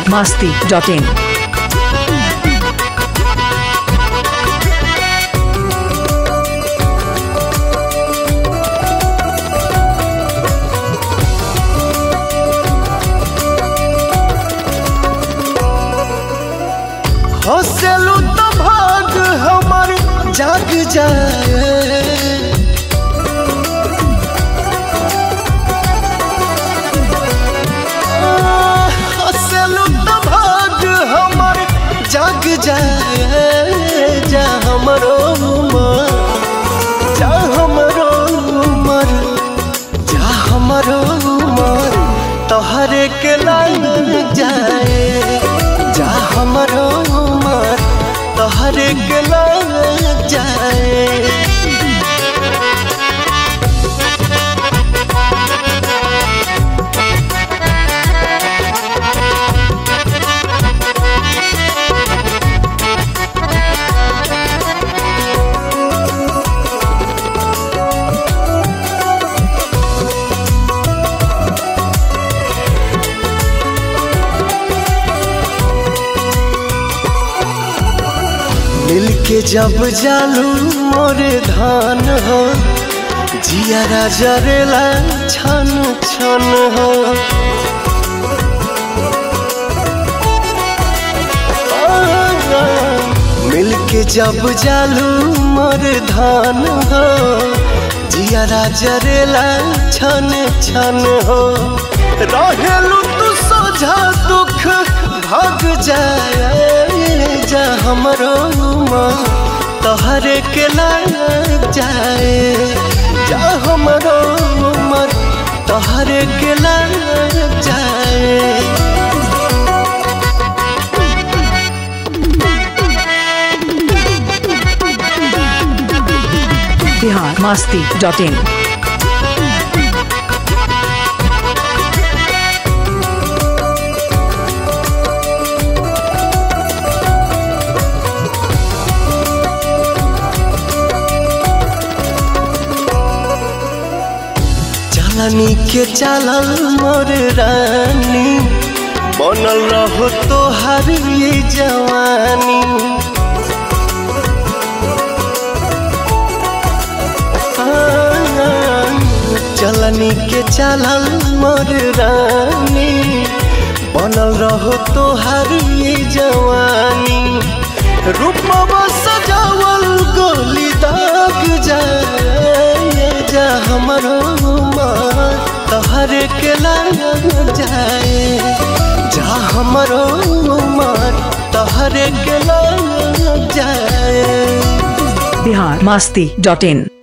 biharmasti.in। हंसलू तो भाग हमार जाग जाए, हंसलू तो भाग हमार जाग जाए। जा हमरो उमर, जा हमरो उमर, जा हमरो उमर तोहरे के लाग जाए। जा हमरो उमर तोहरे के लाग जाए। मिलके जब जालू मोरे धान हो, जियारा जरेला छन छन हो। मिलके जब जालू मोरे धान हो, जियारा जरेला छन छन हो। रहेलू तू सोझा दुख भाग जाए। जा हमरो उमर तोहरे के लाग जाए। जा हमरो उमर तोहरे के लाग जाए। biharmasti.in। चलनी के चलल मोर रानी, बनल रहो तोहर ये जवानी। चलनी के चलल मोर रानी, बनल रहो तोहर ये जवानी। रूपवा सजावल गोली दाग जाए। जा हमरो उमर तोहरे के लाग जाए। जा हमरो उमर तोहरे के लाग जाए। biharmasti.in।